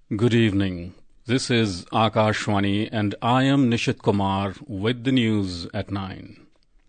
Good evening. This is Akashwani and I am Nishit Kumar with the news at 9.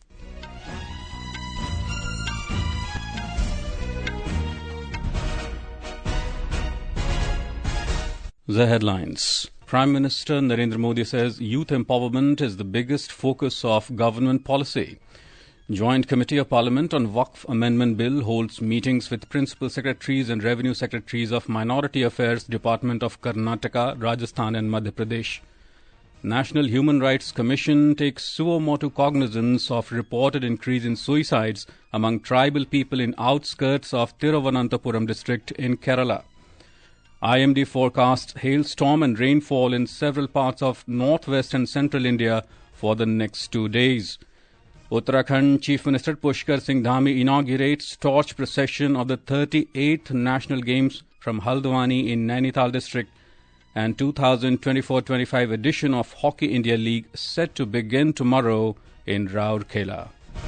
The headlines. Prime Minister Narendra Modi says youth empowerment is the biggest focus of government policy. Joint Committee of Parliament on Waqf Amendment Bill holds meetings with Principal Secretaries and Revenue Secretaries of Minority Affairs Department of Karnataka, Rajasthan and Madhya Pradesh. National Human Rights Commission takes suo motu cognizance of reported increase in suicides among tribal people in outskirts of Thiruvananthapuram district in Kerala. IMD forecasts hailstorm and rainfall in several parts of northwest and central India for the next 2 days. Uttarakhand Chief Minister Pushkar Singh Dhami inaugurates torch procession of the 38th National Games from Haldwani in Nainital district, and 2024-25 edition of Hockey India League set to begin tomorrow in Rourkela.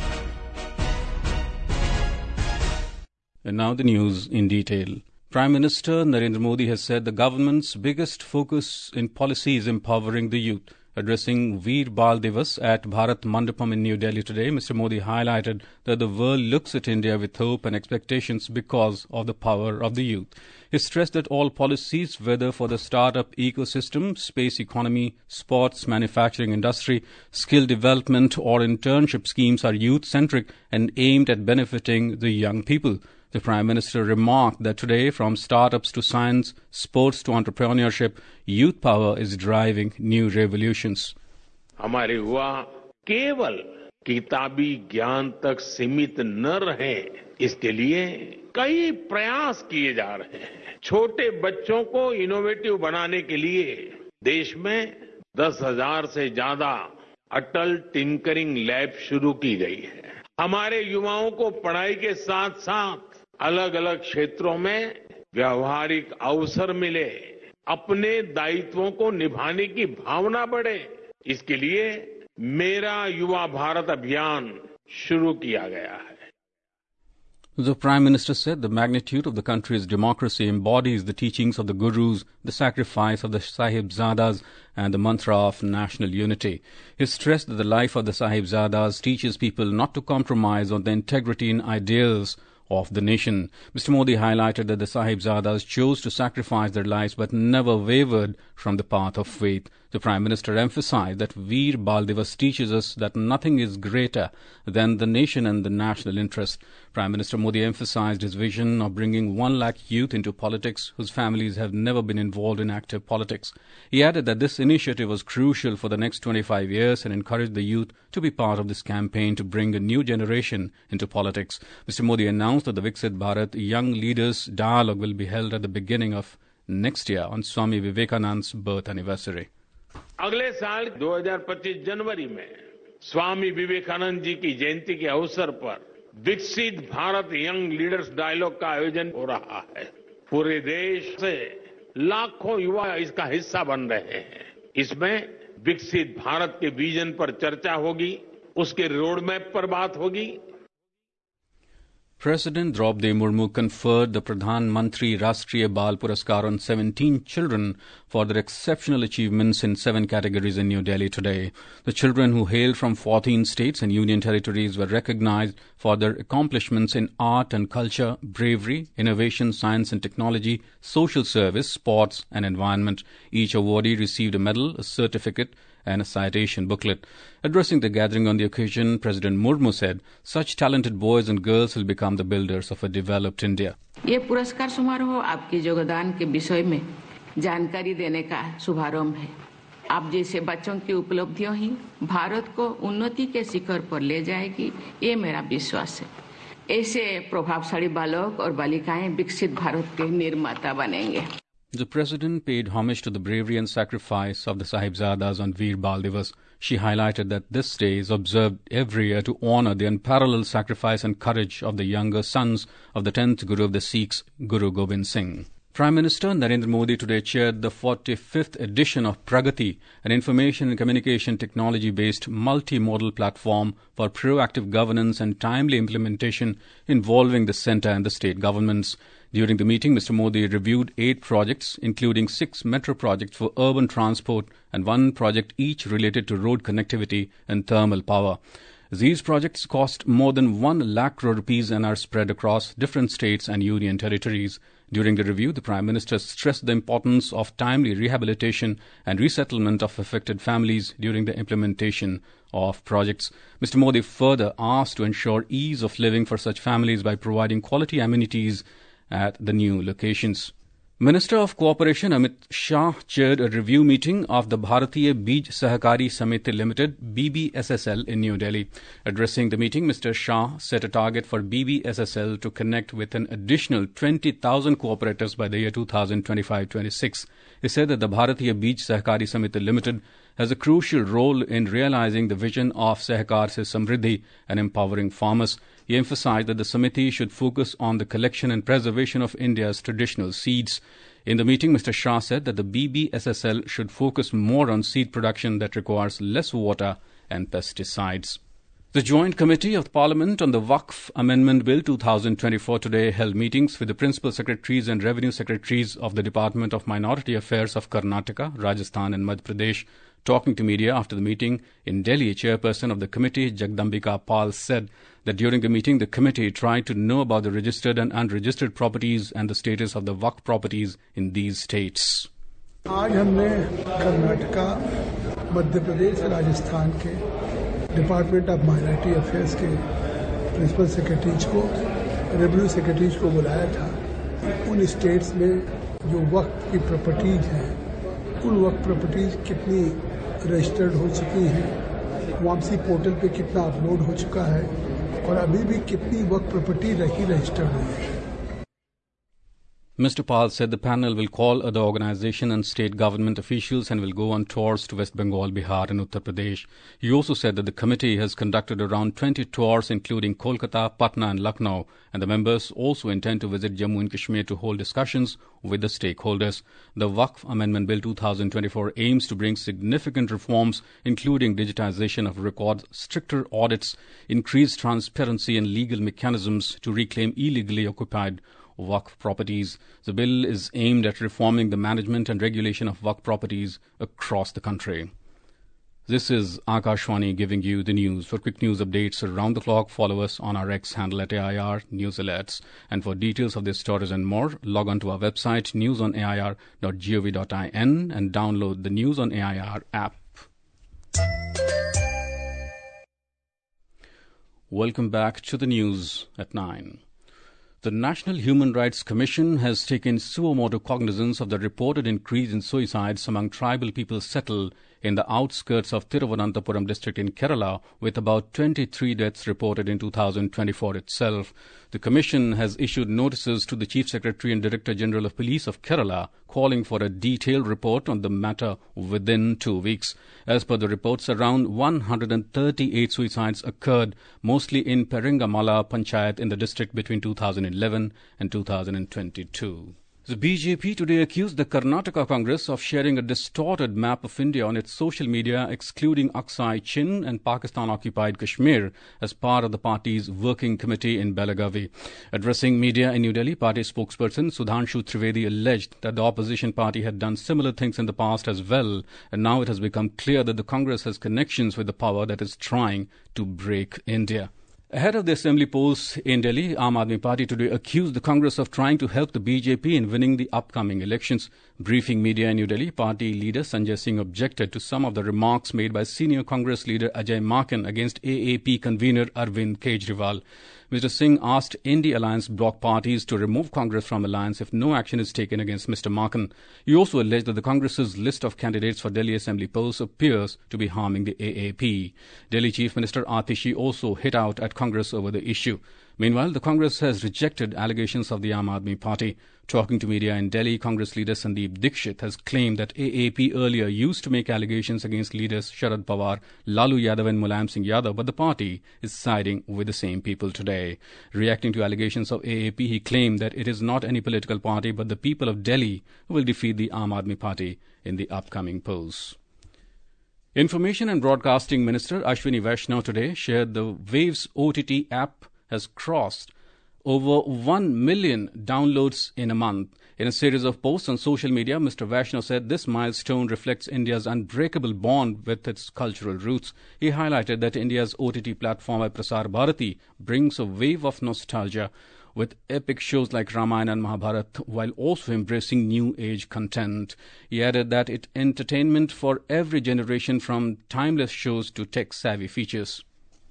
And now the news in detail. Prime Minister Narendra Modi has said the government's biggest focus in policy is empowering the youth. Addressing Veer Bal Divas at Bharat Mandapam in New Delhi today, Mr. Modi highlighted that the world looks at India with hope and expectations because of the power of the youth. He stressed that all policies, whether for the startup ecosystem, space economy, sports, manufacturing industry, skill development or internship schemes are youth-centric and aimed at benefiting the young people. The Prime Minister remarked that today, from startups to science, sports to entrepreneurship, youth power is driving new revolutions. हमारे युवा केवल किताबी ज्ञान तक सीमित न रहे, इसके लिए कई प्रयास किए जा रहे हैं। छोटे बच्चों को इनोवेटिव बनाने के लिए देश में 10,000 से ज्यादा अटल टिंकरिंग लैब शुरू की गई है। हमारे युवाओं को पढ़ाई के साथ साथ अलग अलग क्षेत्रों में व्यावहारिक अवसर मिले, अपने दायित्वों को निभाने की भावना बढ़े, इसके लिए मेरा युवा भारत अभियान शुरू किया गया है. The Prime Minister said the magnitude of the country's democracy embodies the teachings of the Gurus, the sacrifice of the Sahibzadas and the mantra of national unity. He stressed that the life of the Sahibzadas teaches people not to compromise on the integrity and ideals of the nation. Mr. Modi highlighted that the Sahibzadas chose to sacrifice their lives but never wavered from the path of faith. The Prime Minister emphasized that Veer Bal Divas teaches us that nothing is greater than the nation and the national interest. Prime Minister Modi emphasized his vision of bringing 1 lakh youth into politics whose families have never been involved in active politics. He added that this initiative was crucial for the next 25 years and encouraged the youth to be part of this campaign to bring a new generation into politics. Mr. Modi announced that the Viksit Bharat Young Leaders Dialogue will be held at the beginning of next year on Swami Vivekananda's birth anniversary. अगले साल 2025 जनवरी में स्वामी विवेकानंद जी की जयंती के अवसर पर विकसित Bharat young leaders dialogue का आयोजन हो रहा है. पूरे देश से लाखों युवा इसका हिस्सा बन रहे हैं. इसमें विकसित भारत के विजन पर चर्चा होगी, उसके रोड मैप पर बात होगी. President Draupadi Murmu conferred the Pradhan Mantri Rashtriya Bal Puraskar on 17 children for their exceptional achievements in 7 categories in New Delhi today. The children, who hailed from 14 states and union territories, were recognized for their accomplishments in art and culture, bravery, innovation, science and technology, social service, sports and environment. Each awardee received a medal, a certificate and a citation booklet. Addressing the gathering on the occasion, President Murmu said, such talented boys and girls will become the builders of a developed India. ये पुरस्कार समारोह आपके योगदान के विषय में जानकारी देने का शुभारंभ है. आप जैसे बच्चों की उपलब्धियां ही भारत को उन्नति के शिखर पर ले जाएगी, ये मेरा विश्वास है. ऐसे प्रभावशाली बालक और बालिकाएं विकसित भारत के निर्माता बनेंगे. The President paid homage to the bravery and sacrifice of the Sahibzadas on Veer Bal Divas. She highlighted that this day is observed every year to honor the unparalleled sacrifice and courage of the younger sons of the 10th Guru of the Sikhs, Guru Gobind Singh. Prime Minister Narendra Modi today chaired the 45th edition of Pragati, an information and communication technology-based multimodal platform for proactive governance and timely implementation involving the centre and the state governments. During the meeting, Mr. Modi reviewed 8 projects, including 6 metro projects for urban transport and 1 project each related to road connectivity and thermal power. These projects cost more than 1 lakh crore rupees and are spread across different states and union territories. During the review, the Prime Minister stressed the importance of timely rehabilitation and resettlement of affected families during the implementation of projects. Mr. Modi further asked to ensure ease of living for such families by providing quality amenities at the new locations. Minister of Cooperation Amit Shah chaired a review meeting of the Bharatiya Bij Sahakari Samiti Limited BBSSL in New Delhi. Addressing the meeting, Mr. Shah set a target for BBSSL to connect with an additional 20,000 cooperators by the year 2025-26. He said that the Bharatiya Bij Sahakari Samiti Limited has a crucial role in realizing the vision of Sahakar Se Samriddhi and empowering farmers. He emphasized that the Samiti should focus on the collection and preservation of India's traditional seeds. In the meeting, Mr. Shah said that the BBSSL should focus more on seed production that requires less water and pesticides. The Joint Committee of Parliament on the Waqf Amendment Bill 2024 today held meetings with the Principal Secretaries and Revenue Secretaries of the Department of Minority Affairs of Karnataka, Rajasthan and Madhya Pradesh. Talking to media after the meeting in Delhi, Chairperson of the committee, Jagdambika Pal, said that during the meeting, the committee tried to know about the registered and unregistered properties and the status of the Waqf properties in these states. आज हमने कर्नाटका, मध्य प्रदेश, राजस्थान के department of minority affairs के principal secretaries को, revenue secretaries को बुलाया था। उन states में जो वक्फ की प्रॉपर्टीज हैं, उन वक्फ प्रॉपर्टीज कितनी रजिस्टर्ड हो चुकी हैं, वापसी पोर्टल पे कितना अपलोड हो चुका है और अभी भी कितनी वक्फ प्रॉपर्टी रजिस्टर्ड हुई है। Mr. Pal said the panel will call other organization and state government officials and will go on tours to West Bengal, Bihar and Uttar Pradesh. He also said that the committee has conducted around 20 tours including Kolkata, Patna and Lucknow, and the members also intend to visit Jammu and Kashmir to hold discussions with the stakeholders. The Waqf Amendment Bill 2024 aims to bring significant reforms including digitization of records, stricter audits, increased transparency and legal mechanisms to reclaim illegally occupied Waqf properties. The bill is aimed at reforming the management and regulation of Waqf properties across the country. This is Akashwani giving you the news. For quick news updates around the clock, follow us on our X handle at AIR News Alerts. And for details of these stories and more, log on to our website newsonair.gov.in and download the News on AIR app. Welcome back to the news at 9. The National Human Rights Commission has taken suo motu cognizance of the reported increase in suicides among tribal people settled in the outskirts of Thiruvananthapuram district in Kerala, with about 23 deaths reported in 2024 itself. The Commission has issued notices to the Chief Secretary and Director General of Police of Kerala, calling for a detailed report on the matter within 2 weeks. As per the reports, around 138 suicides occurred, mostly in Peringamala Panchayat in the district between 2011 and 2022. The BJP today accused the Karnataka Congress of sharing a distorted map of India on its social media, excluding Aksai Chin and Pakistan-occupied Kashmir as part of the party's working committee in Belagavi. Addressing media in New Delhi, party spokesperson Sudhanshu Trivedi alleged that the opposition party had done similar things in the past as well, and now it has become clear that the Congress has connections with the power that is trying to break India. Ahead of the assembly polls in Delhi, Aam Aadmi Party today accused the Congress of trying to help the BJP in winning the upcoming elections. Briefing media in New Delhi, party leader Sanjay Singh objected to some of the remarks made by senior Congress leader Ajay Maken against AAP convener Arvind Kejriwal. Mr. Singh asked India Alliance bloc parties to remove Congress from alliance if no action is taken against Mr. Maken. He also alleged that the Congress's list of candidates for Delhi Assembly polls appears to be harming the AAP. Delhi Chief Minister Atishi also hit out at Congress over the issue. Meanwhile, the Congress has rejected allegations of the Aam Aadmi Party. Talking to media in Delhi, Congress leader Sandeep Dikshit has claimed that AAP earlier used to make allegations against leaders Sharad Pawar, Lalu Yadav and Mulayam Singh Yadav, but the party is siding with the same people today. Reacting to allegations of AAP, he claimed that it is not any political party but the people of Delhi who will defeat the Aam Aadmi Party in the upcoming polls. Information and Broadcasting Minister Ashwini Vaishnaw today shared the Waves OTT app has crossed over 1 million downloads in a month. In a series of posts on social media, Mr. Vaishnav said this milestone reflects India's unbreakable bond with its cultural roots. He highlighted that India's OTT platform Prasar Bharati brings a wave of nostalgia with epic shows like Ramayana and Mahabharata, while also embracing new age content. He added that it's entertainment for every generation, from timeless shows to tech-savvy features.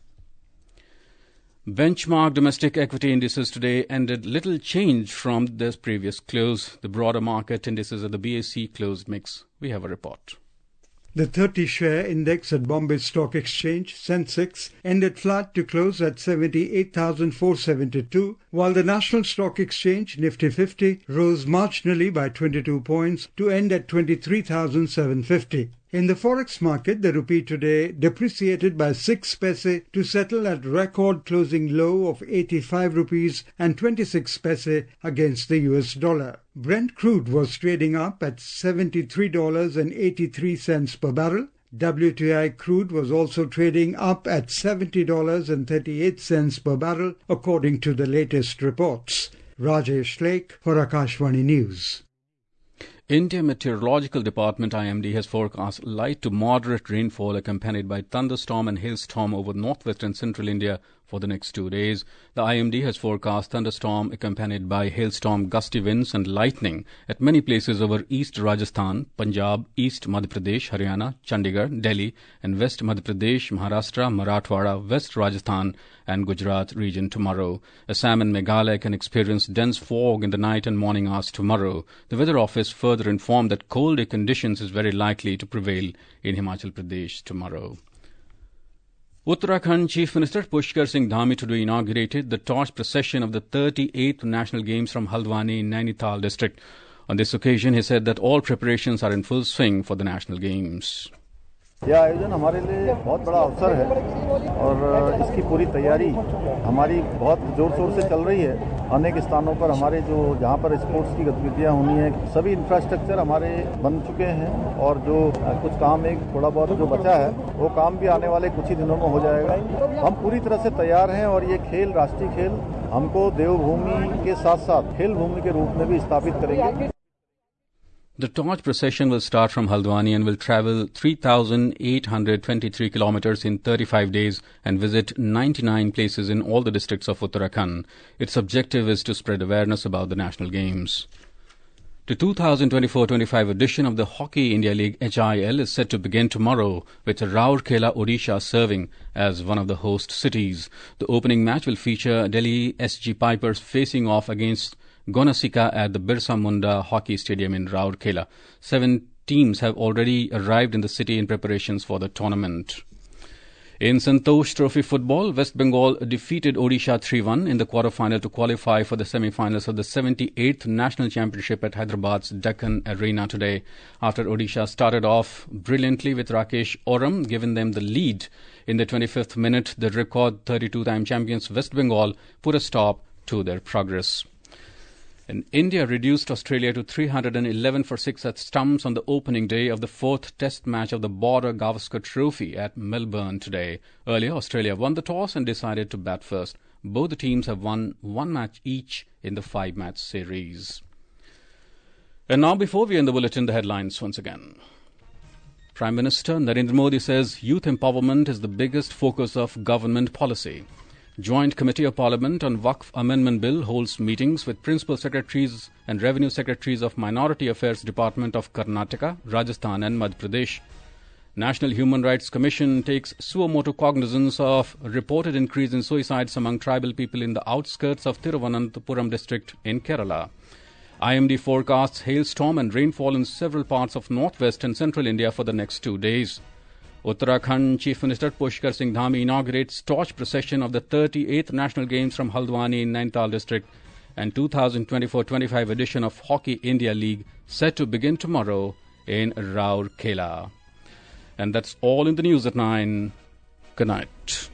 Benchmark domestic equity indices today ended little change from their previous close. The broader market indices of the BSE closed mixed. We have a report. The 30-share index at Bombay Stock Exchange, Sensex, ended flat to close at 78,472, while the National Stock Exchange, Nifty 50, rose marginally by 22 points to end at 23,750. In the forex market, the rupee today depreciated by 6 paise to settle at record closing low of 85 rupees and 26 paise against the US dollar. Brent crude was trading up at $73.83 per barrel. WTI crude was also trading up at $70.38 per barrel, according to the latest reports. Rajesh Lake for Akashvani News. India Meteorological Department IMD has forecast light to moderate rainfall accompanied by thunderstorm and hailstorm over northwest and central India for the next 2 days. The IMD has forecast thunderstorm accompanied by hailstorm, gusty winds and lightning at many places over East Rajasthan, Punjab, East Madhya Pradesh, Haryana, Chandigarh, Delhi and West Madhya Pradesh, Maharashtra, Marathwada, West Rajasthan and Gujarat region tomorrow. Assam and Meghalaya can experience dense fog in the night and morning hours tomorrow. The Weather Office further informed that cold day conditions is very likely to prevail in Himachal Pradesh tomorrow. Uttarakhand Chief Minister Pushkar Singh Dhami today inaugurated the torch procession of the 38th National Games from Haldwani in Nainital district. On this occasion, he said that all preparations are in full swing for the National Games. यह आयोजन हमारे लिए बहुत बड़ा अवसर है और इसकी पूरी तैयारी हमारी बहुत जोर शोर से चल रही है। अनेक स्थानों पर हमारे जहां पर स्पोर्ट्स की गतिविधियां होनी है, सभी इंफ्रास्ट्रक्चर हमारे बन चुके हैं और जो कुछ काम एक थोड़ा बहुत जो बचा है वो काम भी आने वाले कुछ ही दिनों में हो जाएगा। हम पूरी तरह से तैयार हैं और ये खेल, राष्ट्रीय खेल, हमको देवभूमि के साथ साथ खेल भूमि के रूप में भी स्थापित करेंगे। The torch procession will start from Haldwani and will travel 3,823 kilometers in 35 days and visit 99 places in all the districts of Uttarakhand. Its objective is to spread awareness about the National Games. The 2024-25 edition of the Hockey India League HIL is set to begin tomorrow, with Rourkela, Odisha serving as one of the host cities. The opening match will feature Delhi SG Pipers facing off against Gonasika at the Birsa Munda Hockey Stadium in Rourkela. 7 teams have already arrived in the city in preparations for the tournament. In Santosh Trophy football, West Bengal defeated Odisha 3-1 in the quarter-final to qualify for the semi-finals of the 78th National Championship at Hyderabad's Deccan Arena today. After Odisha started off brilliantly with Rakesh Oram giving them the lead in the 25th minute, the record 32-time champions West Bengal put a stop to their progress. And India reduced Australia to 311 for 6 at stumps on the opening day of the 4th Test match of the Border Gavaskar Trophy at Melbourne today. Earlier, Australia won the toss and decided to bat first. Both the teams have won 1 match each in the 5-match series. And now, before we end the bulletin, the headlines once again. Prime Minister Narendra Modi says youth empowerment is the biggest focus of government policy. Joint Committee of Parliament on Waqf Amendment Bill holds meetings with Principal Secretaries and Revenue Secretaries of Minority Affairs Department of Karnataka, Rajasthan and Madhya Pradesh. National Human Rights Commission takes suo motu cognizance of reported increase in suicides among tribal people in the outskirts of Thiruvananthapuram district in Kerala. IMD forecasts hailstorm and rainfall in several parts of northwest and central India for the next 2 days. Uttarakhand Chief Minister Pushkar Singh Dhami inaugurates torch procession of the 38th National Games from Haldwani in Nainital district, and 2024-25 edition of Hockey India League set to begin tomorrow in Rourkela. And that's all in the news at 9. Good night.